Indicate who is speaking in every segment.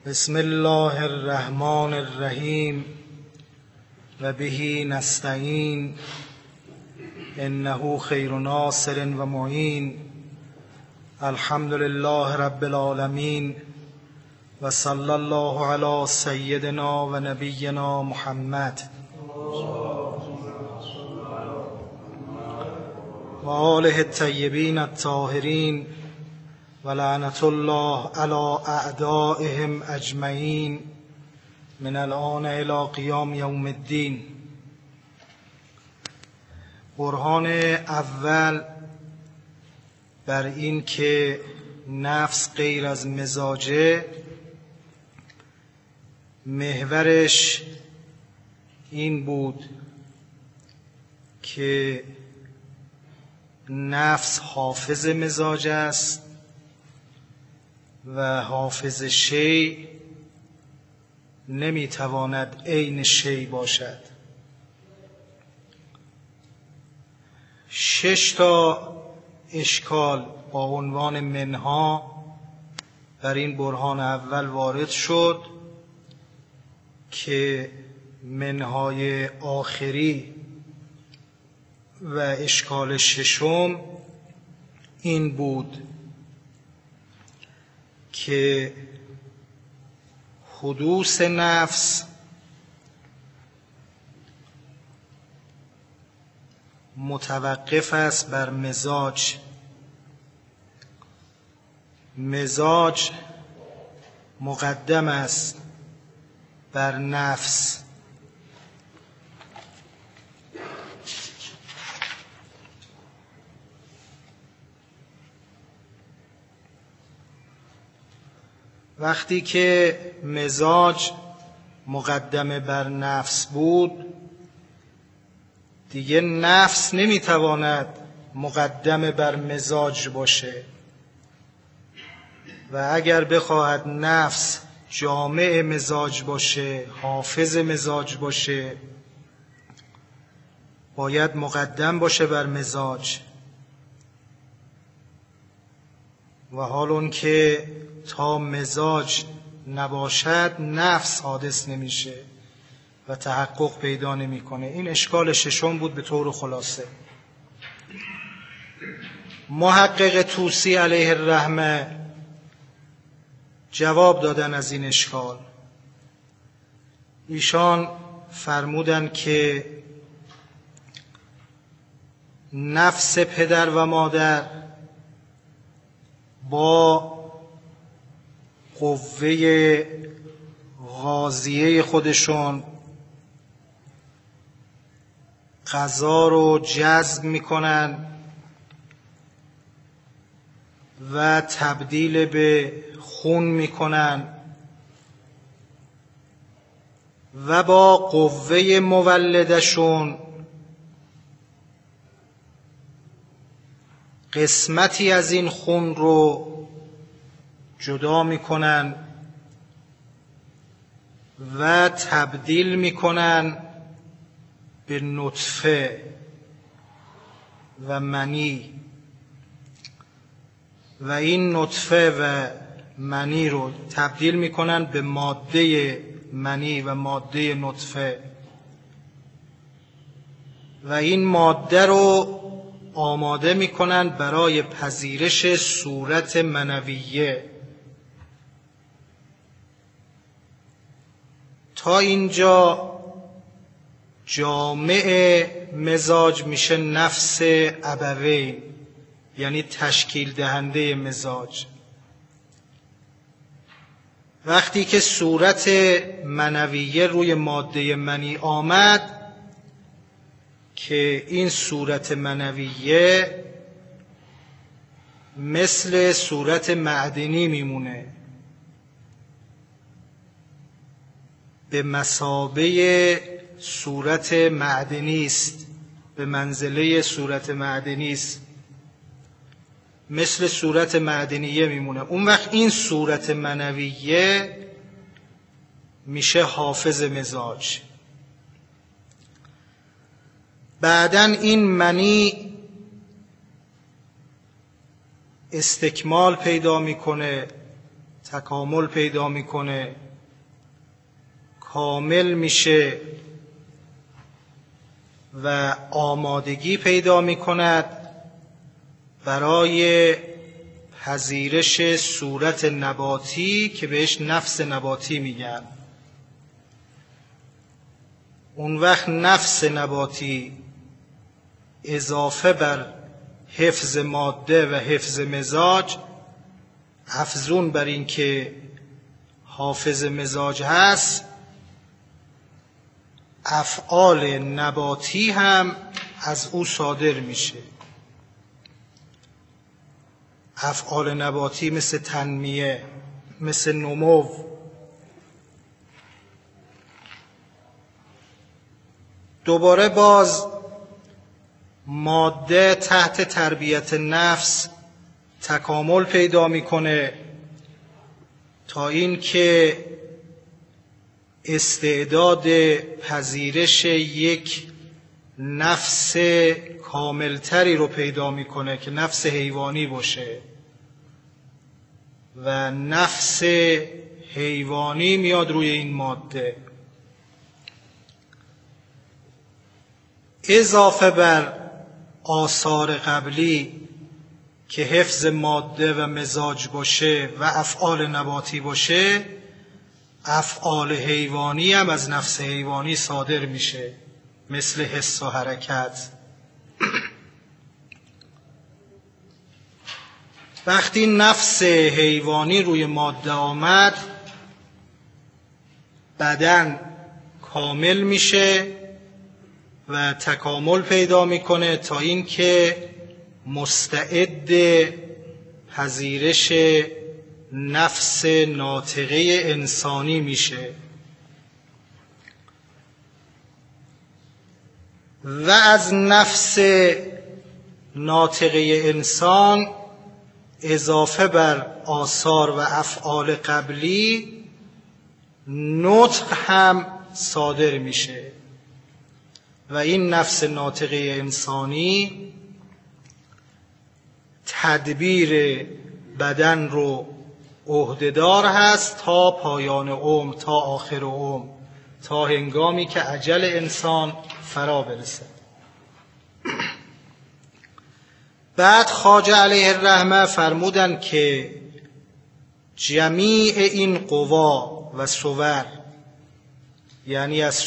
Speaker 1: بسم الله الرحمن الرحیم و به نستعین انه خیر ناصر و معین. الحمد لله رب العالمین و صلی الله علی سیدنا و نبینا محمد و آله الطیبین الطاهرین و لعنت الله علی اعدائهم اجمعین من الآن الی قیام یوم الدین. برهان اول بر این که نفس غیر از مزاجه، محورش این بود که نفس حافظ مزاج است و حافظ شیء نمیتواند عین شیء باشد. 6 تا اشکال با عنوان منها بر این برهان اول وارد شد که منهای آخری و اشکال ششم این بود که حدوث نفس متوقف است بر مزاج. مزاج مقدم است بر نفس. وقتی که مزاج مقدم بر نفس بود، دیگه نفس نمیتواند مقدم بر مزاج باشه و اگر بخواهد نفس جامع مزاج باشه، حافظ مزاج باشه، باید مقدم باشه بر مزاج. و حال اون که تا مزاج نباشد نفس حادث نمیشه و تحقق پیدا نمیکنه. این اشکال ششم بود به طور خلاصه. محقق طوسی علیه الرحمه جواب دادن از این اشکال. ایشان فرمودن که نفس پدر و مادر با قوه غازیه خودشون غذا رو جذب میکنن و تبدیل به خون میکنن و با قوه مولدشون قسمتی از این خون رو جدا میکنن و تبدیل میکنن به نطفه و منی و این نطفه و منی رو تبدیل میکنن به ماده منی و ماده نطفه و این ماده رو آماده میکنن برای پذیرش صورت منویه. تا اینجا جامع مزاج میشه نفس ابوین، یعنی تشکیل دهنده مزاج. وقتی که صورت منویه روی ماده منی آمد که این صورت منویه مثل صورت معدنی میمونه، به مثابه صورت معدنی است، به منزله صورت معدنی است، مثل صورت معدنیه میمونه. اون وقت این صورت منویه میشه حافظ مزاج. بعدن این منی استکمال پیدا میکنه، تکامل پیدا میکنه، کامل میشه و آمادگی پیدا میکند برای پذیرش صورت نباتی که بهش نفس نباتی میگن. اون وقت نفس نباتی اضافه بر حفظ ماده و حفظ مزاج، افزون بر این که حافظ مزاج هست، افعال نباتی هم از او صادر میشه. افعال نباتی مثل تنمیه، مثل نمو. دوباره باز ماده تحت تربیت نفس تکامل پیدا میکنه تا این که استعداد پذیرش یک نفس کاملتری رو پیدا میکنه که نفس حیوانی باشه و نفس حیوانی میاد روی این ماده. اضافه بر آثار قبلی که حفظ ماده و مزاج باشه و افعال نباتی باشه، افعال حیوانی هم از نفس حیوانی صادر میشه، مثل حس و حرکت. وقتی نفس حیوانی روی ماده آمد، بدن کامل میشه و تکامل پیدا میکنه تا این که مستعد پذیرش نفس ناطقه انسانی میشه و از نفس ناطقه انسان اضافه بر آثار و افعال قبلی نطق هم صادر میشه و این نفس ناطقه انسانی تدبیر بدن رو عهده‌دار هست تا پایان عمر، تا آخر عمر، تا هنگامی که اجل انسان فرا برسد. بعد خواجه علیه الرحمه فرمودن که جمیع این قوا و صور، یعنی از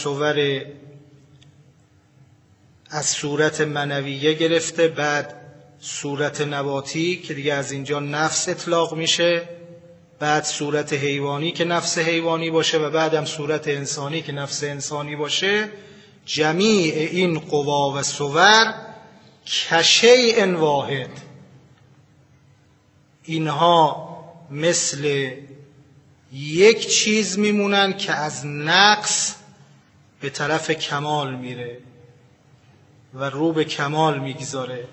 Speaker 1: صورت منویه گرفته، بعد صورت نباتی که دیگه از اینجا نفس اطلاق میشه، بعد صورت حیوانی که نفس حیوانی باشه و بعدم صورت انسانی که نفس انسانی باشه، جمیع این قوا و صور کشیء واحد، اینها مثل یک چیز میمونن که از نقص به طرف کمال میره و رو به کمال میگذاره.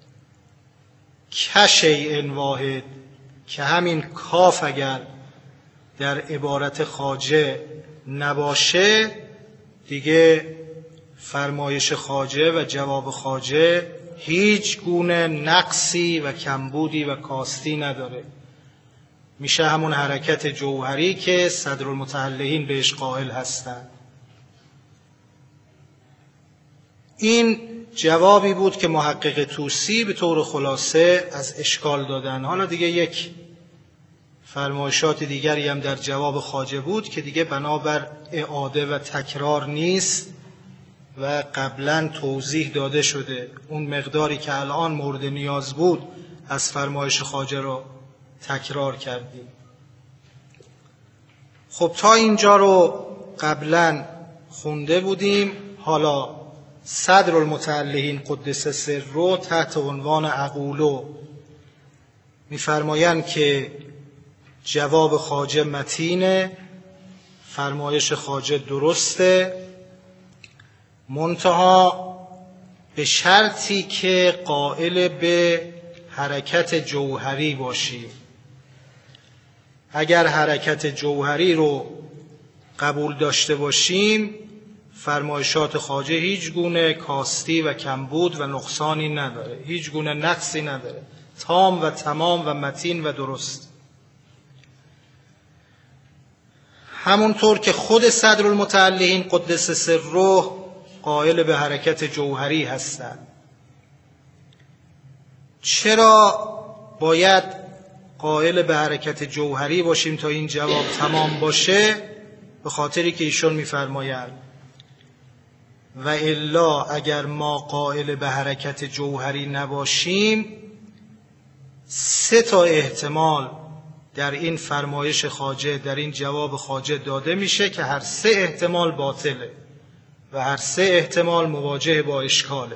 Speaker 1: کشیء واحد که همین کاف اگر در عبارت خواجه نباشه، دیگه فرمایش خواجه و جواب خواجه هیچ گونه نقصی و کمبودی و کاستی نداره، میشه همون حرکت جوهری که صدرالمتعلقین بهش قائل هستند. این جوابی بود که محقق طوسی به طور خلاصه از اشکال دادن. حالا دیگه یک فرمایشات دیگری هم در جواب خواجه بود که دیگه بنابر اعاده و تکرار نیست و قبلا توضیح داده شده. اون مقداری که الان مورد نیاز بود از فرمایش خواجه رو تکرار کردیم. خب تا اینجا رو قبلا خونده بودیم. حالا صدرالمتعلقین قدس سره تحت عنوان اقولو می‌فرمایند که جواب خواجه متینه، فرمایش خواجه درسته، منتها به شرطی که قائل به حرکت جوهری باشی. اگر حرکت جوهری رو قبول داشته باشیم، فرمایشات خواجه هیچ گونه کاستی و کمبود و نقصانی نداره، هیچ گونه نقصی نداره، تام و تمام و متین و درست. همونطور که خود صدرالمتعلقین قدس سره قائل به حرکت جوهری هستند. چرا باید قائل به حرکت جوهری باشیم تا این جواب تمام باشه؟ به خاطری که ایشون می‌فرمایند و الا اگر ما قائل به حرکت جوهری نباشیم 3 احتمال در این فرمایش خواجه، در این جواب خواجه داده میشه که هر 3 احتمال باطله و هر 3 احتمال مواجه با اشکاله.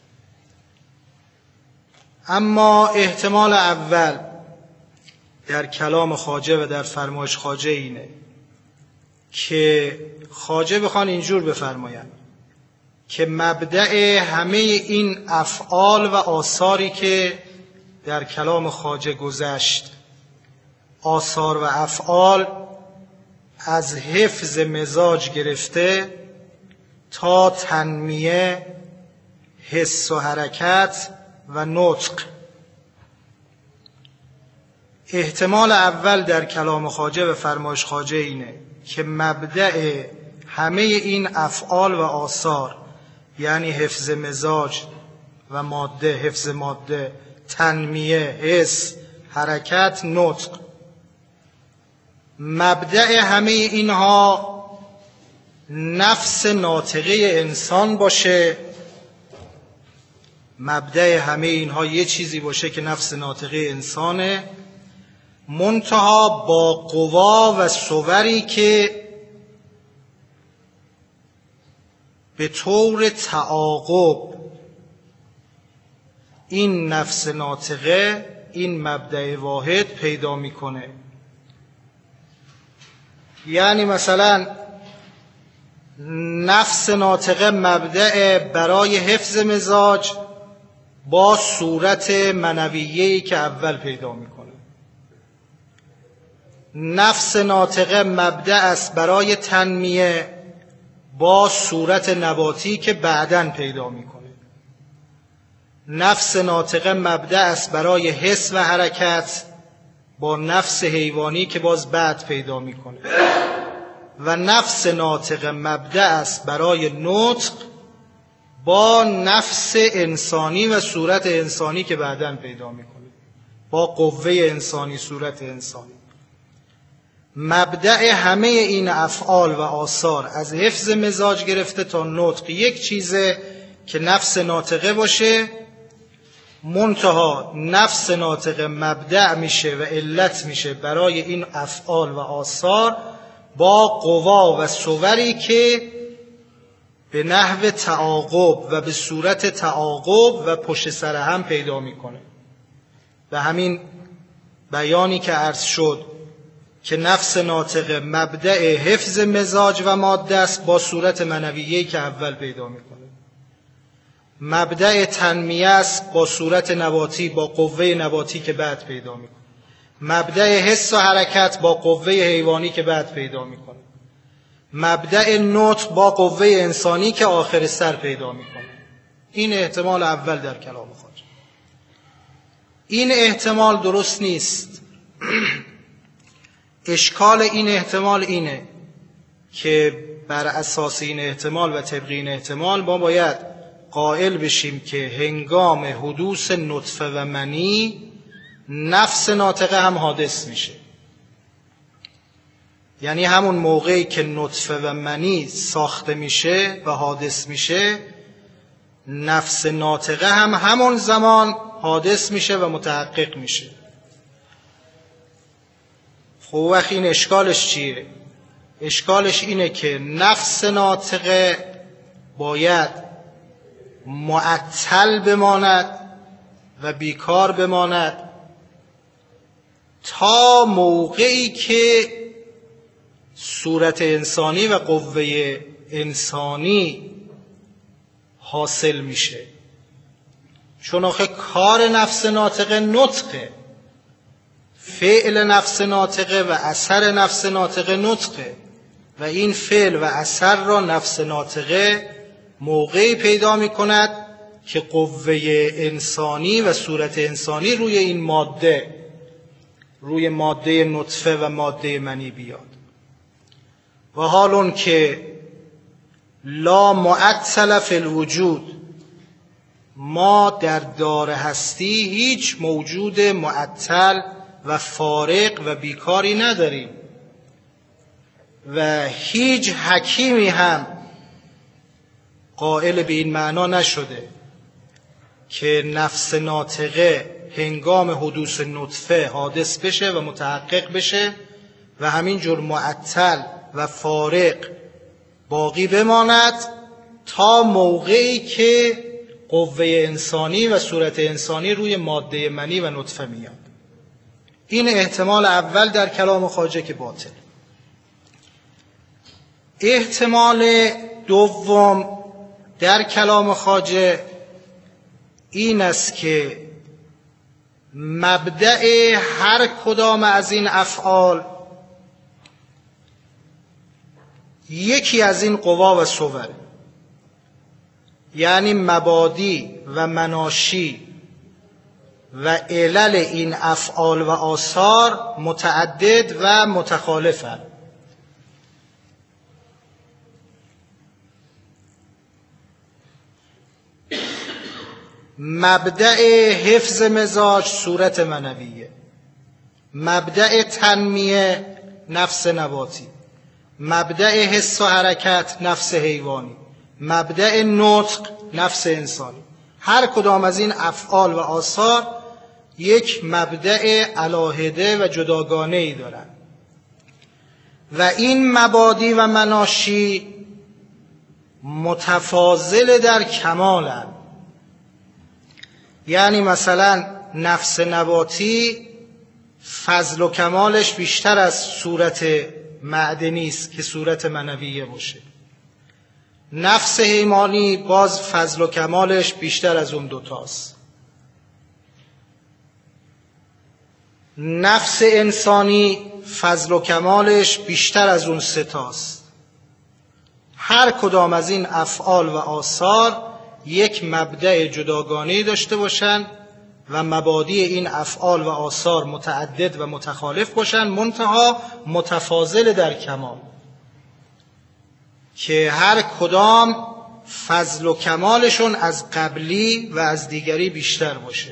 Speaker 1: اما احتمال اول در کلام خواجه و در فرمایش خواجه اینه که خواجه بخوان اینجور بفرمایند که مبدأ همه این افعال و آثاری که در کلام خواجه گذشت، آثار و افعال از حفظ مزاج گرفته تا تنمیه، حس و حرکت و نطق. احتمال اول در کلام خواجه و فرمایش خواجه اینه که مبدأ همه این افعال و آثار، یعنی حفظ مزاج و ماده، حفظ ماده، تنمیه، حس، حرکت، نطق، مبدأ همه اینها نفس ناطقه انسان باشه. مبدأ همه اینها یه چیزی باشه که نفس ناطقه انسانه، منتها با قوا و صوری که به طور تعاقب این نفس ناطقه، این مبدأ واحد پیدا میکنه. یعنی مثلا نفس ناطقه مبدأ برای حفظ مزاج با صورت منویه‌ای که اول پیدا میکنه. نفس ناطقه مبدأ است برای تنمیه با صورت نباتی که بعداً پیدا میکنه. نفس ناطقه مبدأ است برای حس و حرکت با نفس حیوانی که باز بعد پیدا میکنه. و نفس ناطقه مبدأ است برای نطق با نفس انسانی و صورت انسانی که بعداً پیدا میکنه، با قوه انسانی، صورت انسانی. مبدأ همه این افعال و آثار از حفظ مزاج گرفته تا نطق یک چیزه که نفس ناطقه باشه، منتها نفس ناطقه مبدأ میشه و علت میشه برای این افعال و آثار با قوا و صوری که به نحو تعاقب و به صورت تعاقب و پشت سر هم پیدا میکنه. و همین بیانی که عرض شد که نفس ناطقه مبدأ حفظ مزاج و ماده است با صورت منویه‌ای که اول پیدا میکنه. مبدأ تنمیه است با صورت نباتی، با قوه نباتی که بعد پیدا میکنه. مبدأ حس و حرکت با قوه حیوانی که بعد پیدا میکنه. مبدأ نطق با قوه انسانی که آخر سر پیدا میکنه. این احتمال اول در کلام خواجه. این احتمال درست نیست. اشکال این احتمال اینه که بر اساس این احتمال و طبق این احتمال ما باید قائل بشیم که هنگام حدوث نطفه و منی نفس ناطقه هم حادث میشه. یعنی همون موقعی که نطفه و منی ساخته میشه و حادث میشه، نفس ناطقه هم همون زمان حادث میشه و متحقق میشه. خب وقت این اشکالش چیه؟ اشکالش اینه که نفس ناطقه باید معطل بماند و بیکار بماند تا موقعی که صورت انسانی و قوه انسانی حاصل میشه. چون آخه کار نفس ناطقه نطقه، فعل نفس ناطقه و اثر نفس ناطقه نطقه و این فعل و اثر را نفس ناطقه موقعی پیدا می کند که قوه انسانی و صورت انسانی روی این ماده، روی ماده نطفه و ماده منی بیاد. و حال که لا معطل فی الوجود، ما در دار هستی هیچ موجود معطل و فارغ و بیکاری نداریم و هیچ حکیمی هم قائل به این معنا نشده که نفس ناطقه هنگام حدوث نطفه حادث بشه و متحقق بشه و همینجور معطل و فارغ باقی بماند تا موقعی که قوه انسانی و صورت انسانی روی ماده منی و نطفه میاد. این احتمال اول در کلام خواجه که باطل. احتمال دوم در کلام خواجه این است که مبدأ هر کدام از این افعال یکی از این قوا و صور، یعنی مبادی و مناشی و علل این افعال و آثار متعدد و متخالفند. مبدأ حفظ مزاج صورت منویه، مبدأ تنمیه نفس نباتی، مبدأ حس و حرکت نفس حیوانی، مبدأ نطق نفس انسانی. هر کدام از این افعال و آثار یک مبدأ علاهده و جداگانه ای دارند و این مبادی و مناشی متفاضل در کمالند. یعنی مثلا نفس نباتی فضل و کمالش بیشتر از صورت معدنی است که صورت منویه باشه. نفس حیوانی باز فضل و کمالش بیشتر از اون دوتاست. نفس انسانی فضل و کمالش بیشتر از اون ستاست. هر کدام از این افعال و آثار یک مبدأ جداگانه‌ای داشته باشند و مبادی این افعال و آثار متعدد و متخالف باشند، منتها متفاضل در کمال، که هر کدام فضل و کمالشون از قبلی و از دیگری بیشتر باشه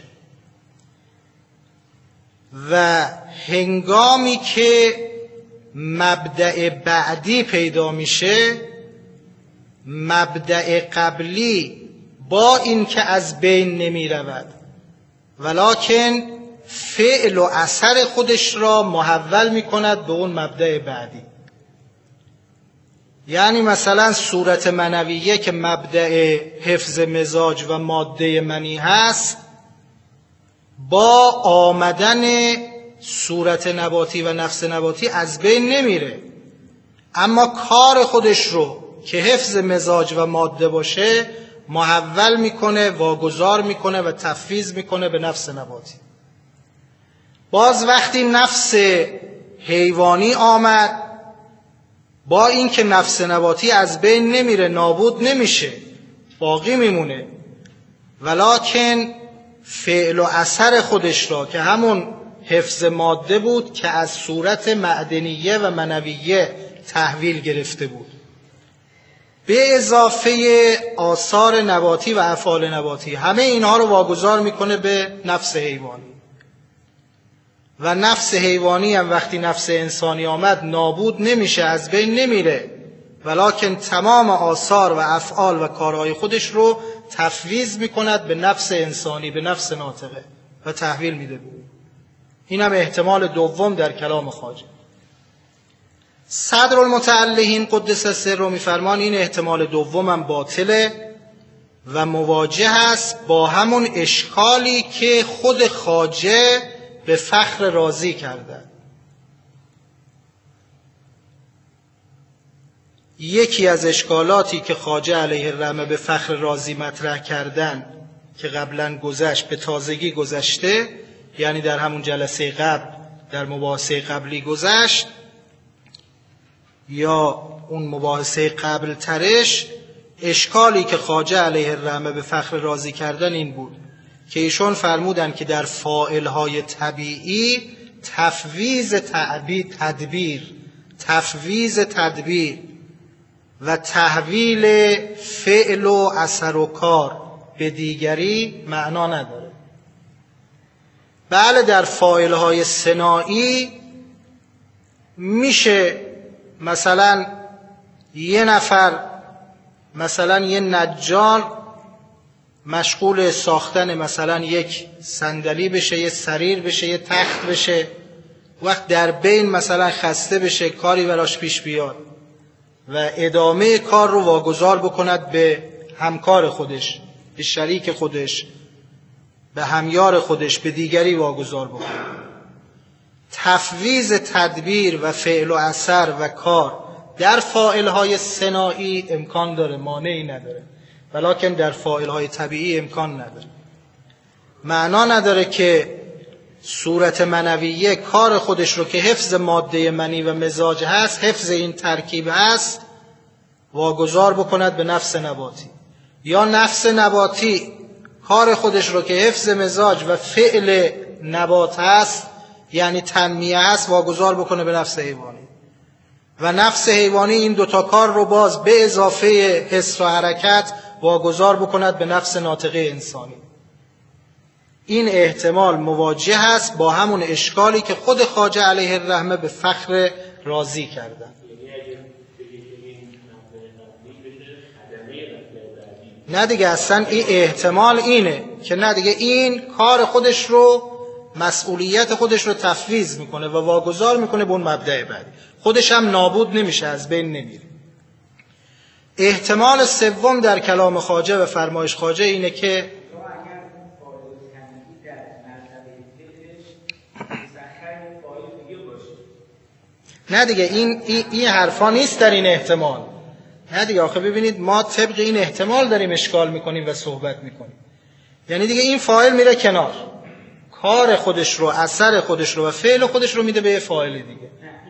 Speaker 1: و هنگامی که مبدأ بعدی پیدا میشه، مبدأ قبلی با این که از بین نمی رود ولکن فعل و اثر خودش را محول می کند به اون مبدأ بعدی. یعنی مثلا صورت منویه که مبدأ حفظ مزاج و ماده منی هست، با آمدن صورت نباتی و نفس نباتی از بین نمیره، اما کار خودش رو که حفظ مزاج و ماده باشه محول میکنه، واگذار میکنه و تفویض میکنه به نفس نباتی. باز وقتی نفس حیوانی آمد، با اینکه نفس نباتی از بین نمیره، نابود نمیشه، باقی میمونه، ولکن فعل و اثر خودش را که همون حفظ ماده بود که از صورت معدنیه و منویه تحویل گرفته بود، به اضافه آثار نباتی و افعال نباتی، همه اینها رو واگذار میکنه به نفس حیوانی. و نفس حیوانی هم وقتی نفس انسانی آمد نابود نمیشه، از بین نمیره، ولکن تمام آثار و افعال و کارهای خودش رو تفویض میکند به نفس انسانی، به نفس ناطقه و تحویل میده. این هم احتمال دوم در کلام خواجه. صدر المتعلهین قدس سره میفرمان این احتمال دومم باطله و مواجه است با همون اشکالی که خود خواجه به فخر رازی کرده. یکی از اشکالاتی که خواجه علیه الرحمه به فخر رازی مطرح کردن که قبلا گذشت، به تازگی گذشته، یعنی در همون جلسه قبل، در مباحثه قبلی گذشت، یا اون مباحثه قبل ترش، اشکالی که خواجه علیه الرحمه به فخر رازی کردن این بود که ایشون فرمودن که در فاعلهای طبیعی تفویض تدبیر تفویض تدبیر و تحویل فعل و اثر و کار به دیگری معنا نداره. بله در فاعل‌های صناعی میشه مثلا یه نفر، مثلا یه نجار مشغول ساختن مثلا یک صندلی بشه، یه سریر بشه، یه تخت بشه، وقت در بین مثلا خسته بشه، کاری براش پیش بیاد و ادامه کار رو واگذار بکند به همکار خودش، به شریک خودش، به همیار خودش، به دیگری واگذار بکند. تفویض تدبیر و فعل و اثر و کار در فاعل‌های صناعی امکان داره، مانعی نداره، ولکن در فاعل‌های طبیعی امکان نداره. معنا نداره که صورت منویه کار خودش رو که حفظ ماده منی و مزاج هست، حفظ این ترکیب هست، واگذار بکند به نفس نباتی، یا نفس نباتی کار خودش رو که حفظ مزاج و فعل نبات هست، یعنی تنمیه هست، واگذار بکنه به نفس حیوانی، و نفس حیوانی این دوتا کار رو باز به اضافه حس و حرکت واگذار بکند به نفس ناطقه انسانی. این احتمال مواجه هست با همون اشکالی که خود خواجه علیه الرحمه به فخر راضی کردن. نه دیگه، اصلا این احتمال اینه که نه دیگه، این کار خودش رو، مسئولیت خودش رو تفویض میکنه و واگذار میکنه به اون مبدأ بعدی، خودش هم نابود نمیشه، از بین نمیره. احتمال سوم در کلام خواجه و فرمایش خواجه اینه که نه دیگه، این حرفا نیست در این احتمال. نه دیگه، آخه ببینید ما طبق این احتمال داریم اشکال میکنیم و صحبت میکنیم. یعنی دیگه این فاعل میره کنار، کار خودش رو، اثر خودش رو و فعل خودش رو میده به یه فاعل دیگه.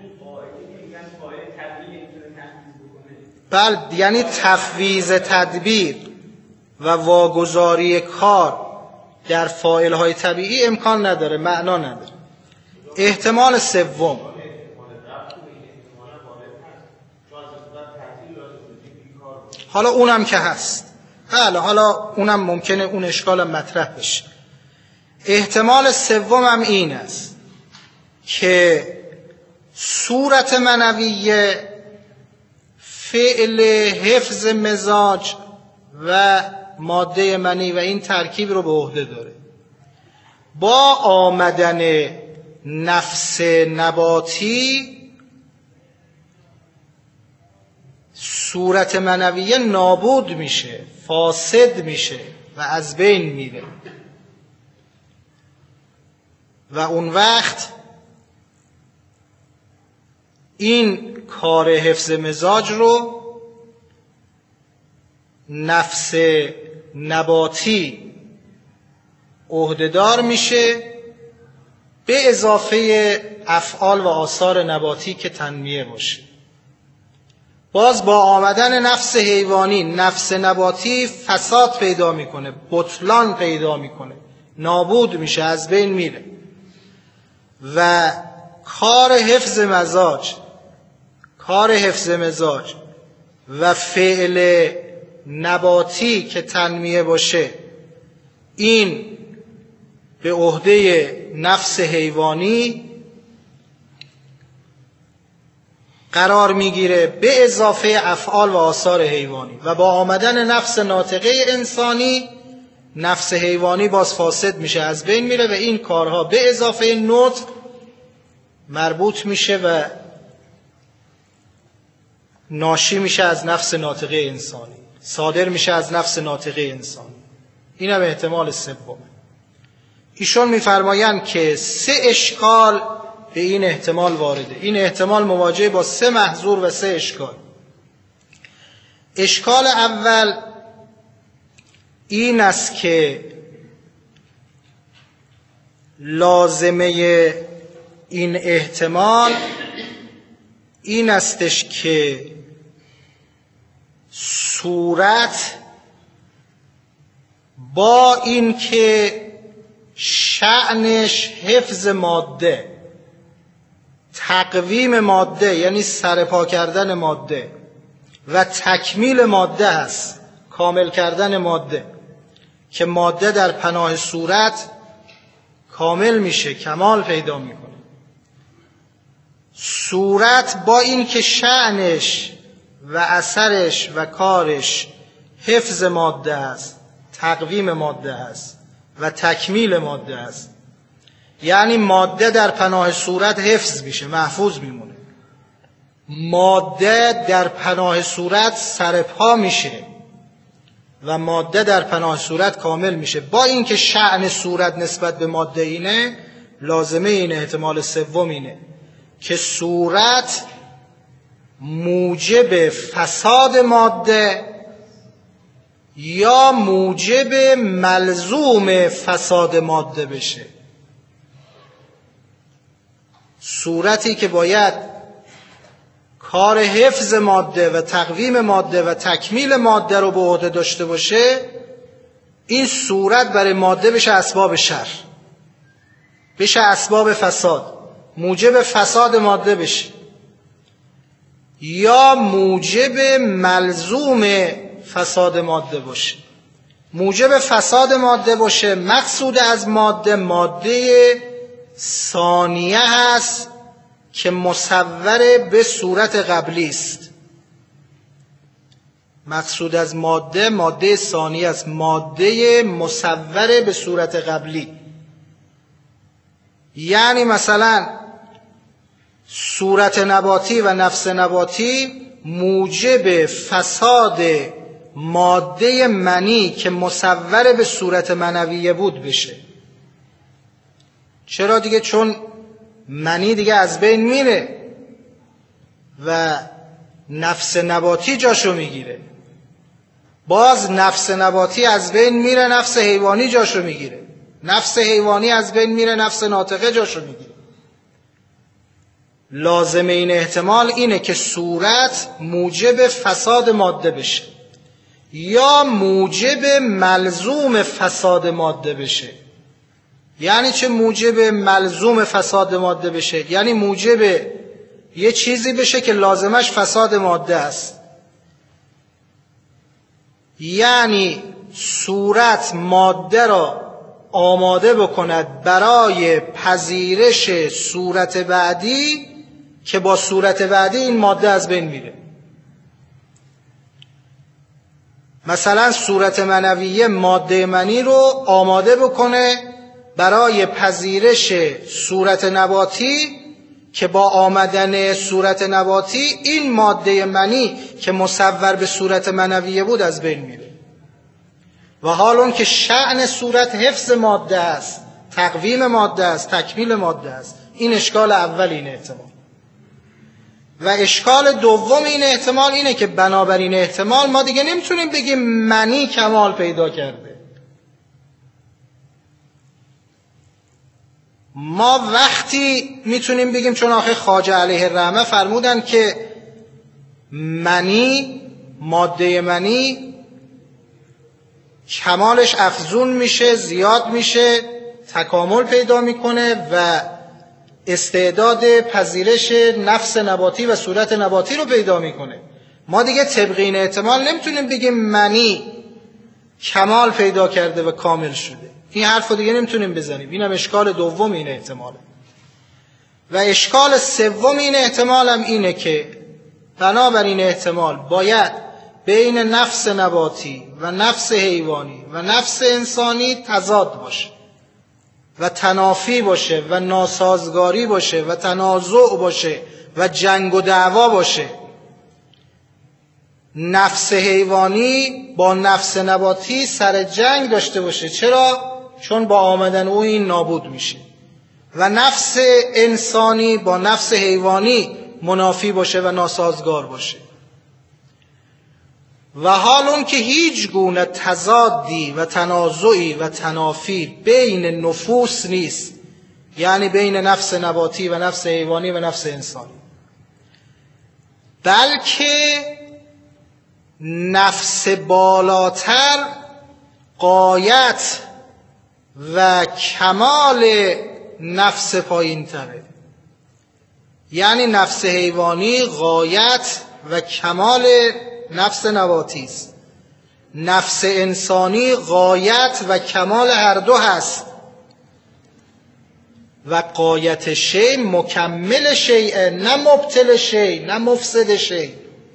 Speaker 1: بله، یعنی تفویض تدبیر و واگذاری کار در فاعل‌های طبیعی امکان نداره، معنا نداره. احتمال سوم، حالا اونم که هست، بله حالا اونم ممکنه اون اشکالم مطرح بشه. احتمال سوم هم این است که صورت منویه فعل حفظ مزاج و ماده منی و این ترکیب رو به عهده داره. با آمدن نفس نباتی صورت منویه نابود میشه، فاسد میشه و از بین میره، و اون وقت این کار حفظ مزاج رو نفس نباتی عهده‌دار میشه، به اضافه افعال و آثار نباتی که تنمیه باشه. باز با آمدن نفس حیوانی نفس نباتی فساد پیدا میکنه، بطلان پیدا میکنه، نابود میشه، از بین میره، و کار حفظ مزاج و فعل نباتی که تنمیه باشه این به عهده نفس حیوانی قرار میگیره، به اضافه افعال و آثار حیوانی، و با آمدن نفس ناطقه انسانی نفس حیوانی باز فاسد میشه، از بین میره، و این کارها به اضافه نطق مربوط میشه و ناشی میشه از نفس ناطقه انسانی، صادر میشه از نفس ناطقه انسانی. این هم احتمال سومه. ایشون میفرمایند که 3 اشکال به این احتمال وارده. این احتمال مواجه با 3 محظور و 3 اشکال. اشکال اول این است که لازمه این احتمال این استش که صورت با این که شأنش حفظ ماده، تقویم ماده یعنی سرپا کردن ماده و تکمیل ماده هست، کامل کردن ماده، که ماده در پناه صورت کامل میشه، کمال پیدا میکنه. صورت با این که شأنش و اثرش و کارش حفظ ماده است، تقویم ماده است و تکمیل ماده است، یعنی ماده در پناه صورت حفظ میشه، محفوظ میمونه. ماده در پناه صورت سرپا میشه و ماده در پناه صورت کامل میشه. با اینکه شأن صورت نسبت به ماده اینه، لازمه این احتمال سوم اینه که صورت موجب فساد ماده یا موجب ملزوم فساد ماده بشه. صورتی که باید کار حفظ ماده و تقویم ماده و تکمیل ماده رو به عهده داشته باشه، این صورت برای ماده بشه اسباب شر، بشه اسباب فساد، موجب فساد ماده بشه، یا موجب ملزوم فساد ماده باشه. موجب فساد ماده باشه، مقصود از ماده ثانیه هست که مصور به صورت قبلی است. مقصود از ماده ثانیه است، ماده مصور به صورت قبلی. یعنی مثلا صورت نباتی و نفس نباتی موجب فساد ماده منی که مصور به صورت منویه بود بشه. چرا دیگه؟ چون منی دیگه از بین میره و نفس نباتی جاشو میگیره. باز نفس نباتی از بین میره، نفس حیوانی جاشو میگیره. نفس حیوانی از بین میره، نفس ناطقه جاشو میگیره. لازم این احتمال اینه که صورت موجب فساد ماده بشه یا موجب ملزوم فساد ماده بشه. یعنی چه موجب ملزوم فساد ماده بشه؟ یعنی موجب یه چیزی بشه که لازمش فساد ماده است. یعنی صورت ماده را آماده بکند برای پذیرش صورت بعدی که با صورت بعدی این ماده از بین میره. مثلا صورت منویه ماده منی رو آماده بکنه برای پذیرش صورت نباتی که با آمدن صورت نباتی این ماده منی که مصور به صورت منویه بود از بین میره. و حال اون که شأن صورت حفظ ماده است، تقویم ماده است، تکمیل ماده است. این اشکال اول این احتمال. و اشکال دوم این احتمال اینه که بنابراین احتمال ما دیگه نمیتونیم بگیم منی کمال پیدا کرده. ما وقتی میتونیم بگیم، چون آخه خواجه علیه الرحمه فرمودن که منی، ماده منی کمالش افزون میشه، زیاد میشه، تکامل پیدا میکنه و استعداد پذیرش نفس نباتی و صورت نباتی رو پیدا میکنه. ما دیگه طبق این احتمال نمیتونیم بگیم منی کمال پیدا کرده و کامل شده. این حرف رو دیگه نمیتونیم بزنیم. اینم اشکال دوم این احتماله. و اشکال سوم این احتمال هم اینه که بنابراین احتمال باید بین نفس نباتی و نفس حیوانی و نفس انسانی تضاد باشه و تنافی باشه و ناسازگاری باشه و تنازع باشه و جنگ و دعوا باشه. نفس حیوانی با نفس نباتی سر جنگ داشته باشه. چرا؟ چون با آمدن او این نابود میشه. و نفس انسانی با نفس حیوانی منافی باشه و ناسازگار باشه. و حال اون که هیچ گونه تضادی و تنازعی و تنافی بین نفوس نیست، یعنی بین نفس نباتی و نفس حیوانی و نفس انسانی، بلکه نفس بالاتر غایت و کمال نفس پایین تره. یعنی نفس حیوانی غایت و کمال نفس نباتی است، نفس انسانی غایت و کمال هر دو هست و غایت شیء مکمل شیء، نه مبطل شیء نه مفسد شیء.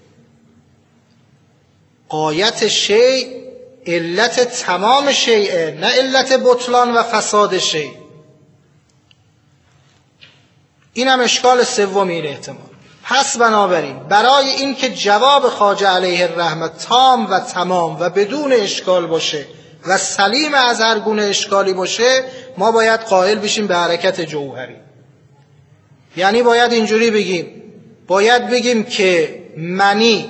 Speaker 1: غایت شیء علت تمام شیء، نه علت بطلان و فساد شیء. این هم اشکال سومی این احتمال. پس بنابراین برای این که جواب خواجه علیه الرحمه تام و تمام و بدون اشکال باشه و سلیم از هر گونه اشکالی باشه، ما باید قائل بشیم به حرکت جوهری. یعنی باید اینجوری بگیم، باید بگیم که منی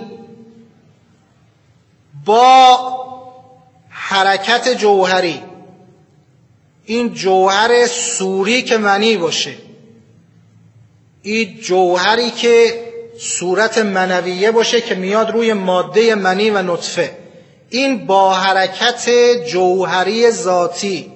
Speaker 1: با حرکت جوهری، این جوهر صوری که منی باشه، این جوهری که صورت منویه باشه که میاد روی ماده منی و نطفه، این با حرکت جوهری ذاتی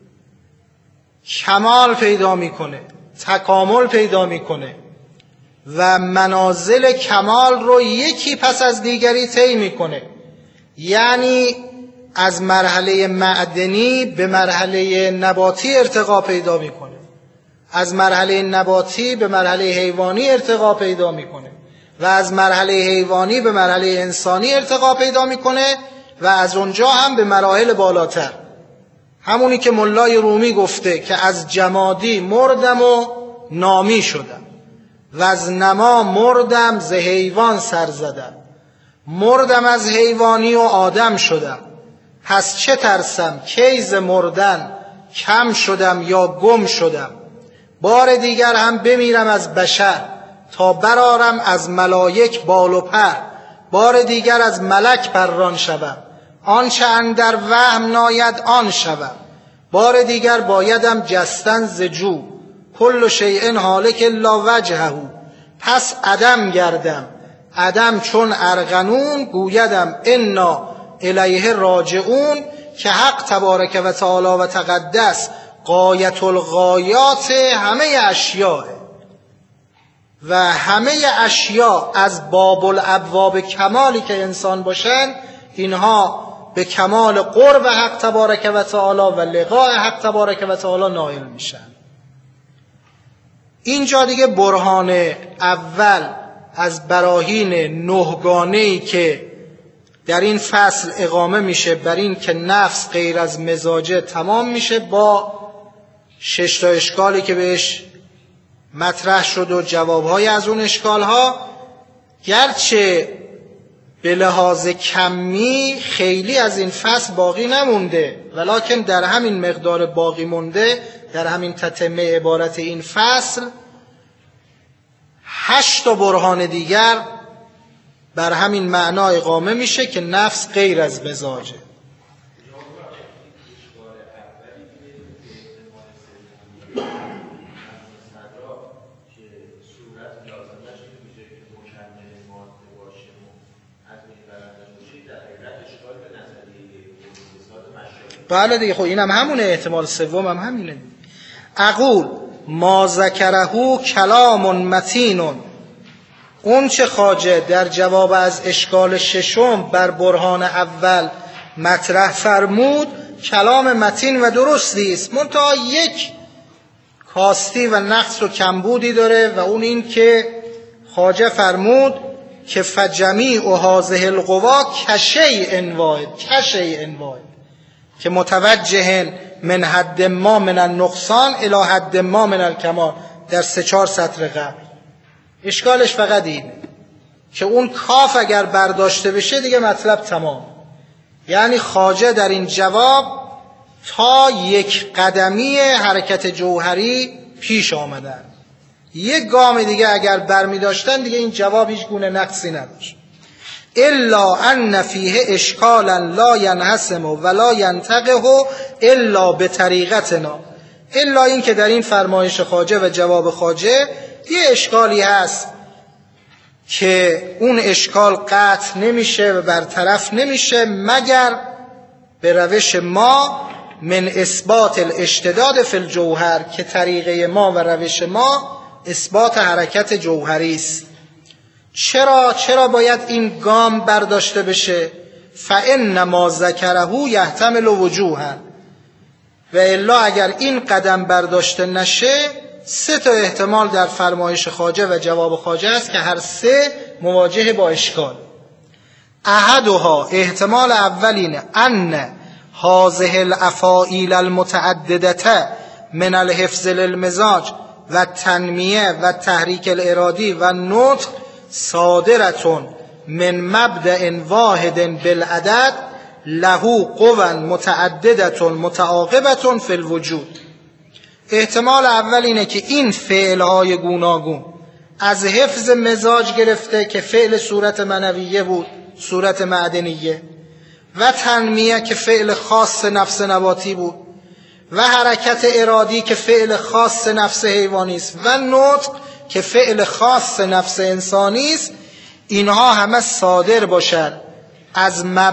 Speaker 1: کمال پیدا میکنه، تکامل پیدا میکنه و منازل کمال رو یکی پس از دیگری طی میکنه. یعنی از مرحله معدنی به مرحله نباتی ارتقا پیدا میکنه، از مرحله نباتی به مرحله حیوانی ارتقا پیدا میکنه و از مرحله حیوانی به مرحله انسانی ارتقا پیدا میکنه و از اونجا هم به مراحل بالاتر. همونی که ملای رومی گفته که از جمادی مردم و نامی شدم و از نما مردم ز حیوان سر زدم، مردم از حیوانی و آدم شدم، پس چه ترسم کی ز مردن کم شدم یا گم شدم. بار دیگر هم بمیرم از بشر تا برارم از ملائک بال و پر، بار دیگر از ملک پران شوم، آنچه اندر وهم ناید آن شوم، بار دیگر بایدم جستن ز جو، کل شیء هالک الا وجهه، پس عدم گردم، عدم چون ارغنون، گویدم انا الیه راجعون، که حق تبارک و تعالی و تقدس غایت الغایات همه اشیاء و همه اشیاء از باب الابواب کمالی که انسان باشن، اینها به کمال قرب حق تبارک و تعالی و لقاء حق تبارک و تعالی نائل میشن. اینجا دیگه برهان اول از براهین نهگانه‌ای که در این فصل اقامه میشه بر این که نفس غیر از مزاجه تمام میشه با 6 تا اشکالی که بهش مطرح شد و جوابهای از اون اشکالها. گرچه به لحاظ کمی خیلی از این فصل باقی نمونده، ولکن در همین مقدار باقی مونده، در همین تتمه عبارت این فصل 8 تا برهان دیگر بر همین معنا اقامه میشه که نفس غیر از مزاجه. بله دیگه، خب اینم همونه، احتمال سوم هم همینه. اقول ما ذکره کلام متین، اون چه خواجه در جواب از اشکال ششم بر برهان اول مطرح فرمود کلام متین و درستی است، منتها یک کاستی و نقص و کمبودی داره و اون این که خواجه فرمود که فجمیع هذه القوا کشیء واحد، کشیء واحد، که متوجه من حد ما من النقصان الی حد ما من الکمال، در 3-4 سطر قبل. اشکالش فقط اینه که اون کاف اگر برداشته بشه دیگه مطلب تمام. یعنی خواجه در این جواب تا یک قدمی حرکت جوهری پیش آمدن، یک گام دیگه اگر برمی داشتن دیگه این جواب هیچ گونه نقصی نداشت. الا ان فیه اشکالا لا ینحسم ولا ینتقه الا بطریقتنا، الا این که در این فرمایش خواجه و جواب خواجه یه اشکالی هست که اون اشکال قطع نمیشه و برطرف نمیشه مگر به روش ما من اثبات الاشتداد فی الجوهر، که طریقه ما و روش ما اثبات حرکت جوهری است. چرا باید این گام برداشته بشه؟ فإن ما ذکره یحتمل وجوها، و الا اگر این قدم برداشته نشه 3 تا احتمال در فرمایش خواجه و جواب خواجه است که هر 3 مواجه با اشکال. احدها، احتمال اول اینه، ان هذه الافاعیل المتعدده من الحفظ للمزاج و تنمیه و تحریک الارادی و نطق صادرتون من مبدأ واحد بالعدد له قوا متعددة متعاقبة فی الوجود. احتمال اول اینه که این فعلهای گوناگون از حفظ مزاج گرفته که فعل صورت منویه بود، صورت معدنیه، و تنمیه که فعل خاص نفس نباتی بود، و حرکت ارادی که فعل خاص نفس حیوانی است، و نطق که فعل خاص نفس انسانی است، اینها همه صادر باشد از